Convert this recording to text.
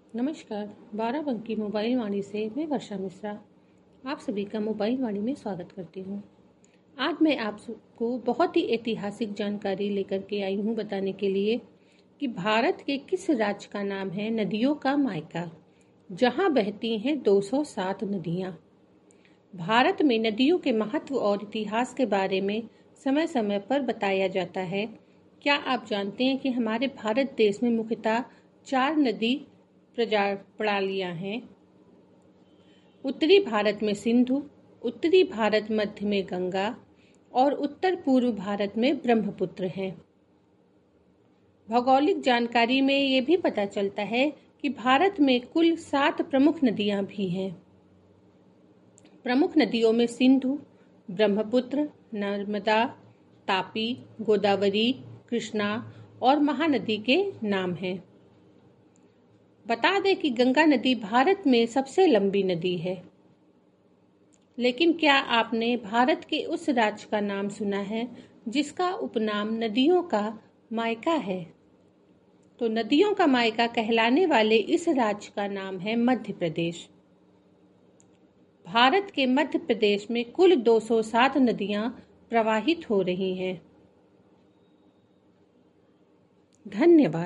नमस्कार, बाराबंकी मोबाइल वाणी से मैं वर्षा मिश्रा आप सभी का मोबाइल वाणी में स्वागत करती हूँ। आज मैं आपको बहुत ही ऐतिहासिक जानकारी लेकर के आई हूँ बताने के लिए कि भारत के किस राज्य का नाम है नदियों का मायका, जहाँ बहती हैं 207 नदियाँ। भारत में नदियों के महत्व और इतिहास के बारे में समय समय पर बताया जाता है। क्या आप जानते हैं कि हमारे भारत देश में मुख्यतः 4 नदी प्रणालियां हैं। उत्तरी भारत में सिंधु, उत्तरी भारत मध्य में गंगा और उत्तर पूर्व भारत में ब्रह्मपुत्र हैं। भौगोलिक जानकारी में ये भी पता चलता है कि भारत में कुल 7 प्रमुख नदियां भी हैं। प्रमुख नदियों में सिंधु, ब्रह्मपुत्र, नर्मदा, तापी, गोदावरी, कृष्णा और महानदी के नाम हैं। बता दें कि गंगा नदी भारत में सबसे लंबी नदी है। लेकिन क्या आपने भारत के उस राज्य का नाम सुना है जिसका उपनाम नदियों का मायका है? तो नदियों का मायका कहलाने वाले इस राज्य का नाम है मध्य प्रदेश। भारत के मध्य प्रदेश में कुल 207 नदियां प्रवाहित हो रही हैं। धन्यवाद।